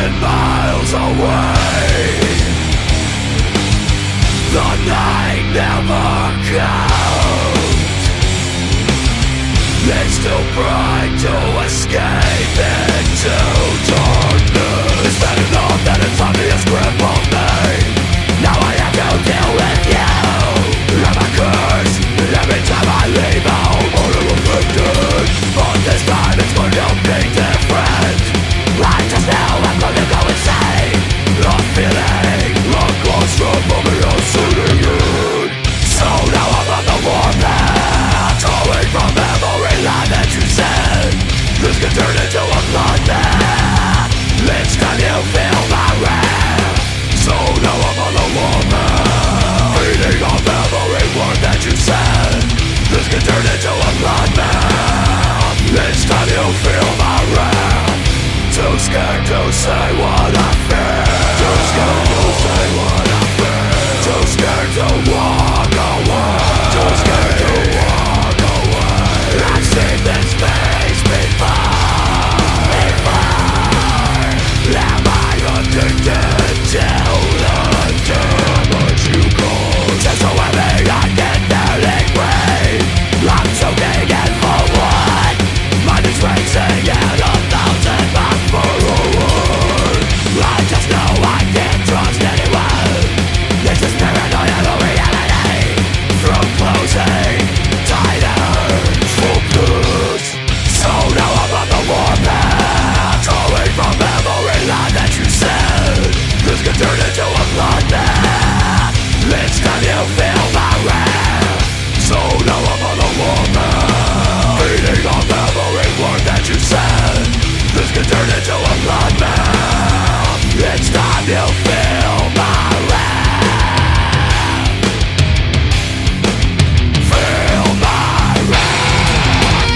miles away. The night never comes. It's too bright to escape into darkness. It's bad enough that insomnia's grip on me. Now I have to deal with you. I'm a curse. Every time I leave home, I'm afflicted. But this time it's going to be different. I just know I'm gonna go insane. I'm feeling a claustrophobia sitting in. So now I'm on the warpath, drawing from every line that you said. This can turn into a bloodbath. It's time you feel my wrath. So now I'm on the warpath, feeding off every word that you said. This can turn into a bloodbath. It's time you feel my wrath. Too scared to say what I feel. Too scared to say what I feel. Too scared to walk away. Too scared to walk away. I've seen this face before. Am I addicted to the damage you cause? Just so heavy I can barely breathe. I'm choking and for what? Mind is racing at 1,000 miles per hour. I just know I can't trust anyone. This is paranoia, the reality. Through closing, tighter focus. So now I'm on the warpath, drawing from every line that you said. This could turn into a bloodbath. It's time you feel my wrath. So now I'm on the warpath, feeding off every word that you said. This could turn into a bloodbath. It's time you feel my wrath. Feel my wrath.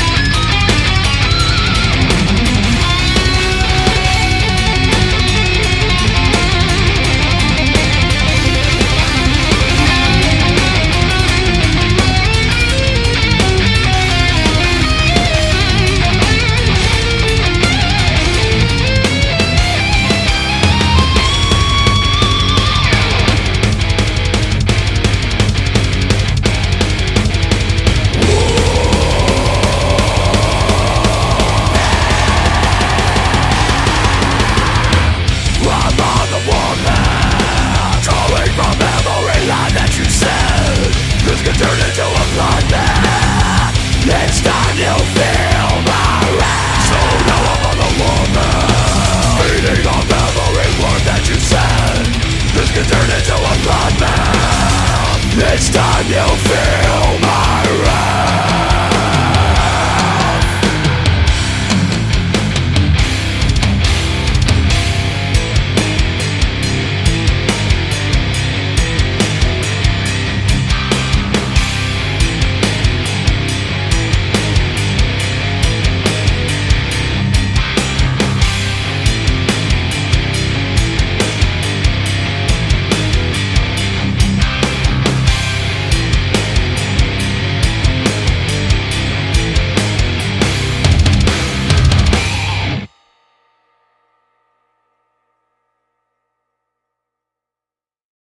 This could turn into a bloodbath. It's time you feel my wrath. So now I'm on the warpath, feeding off every word that you said. This could turn into a bloodbath. It's time you feel my wrath.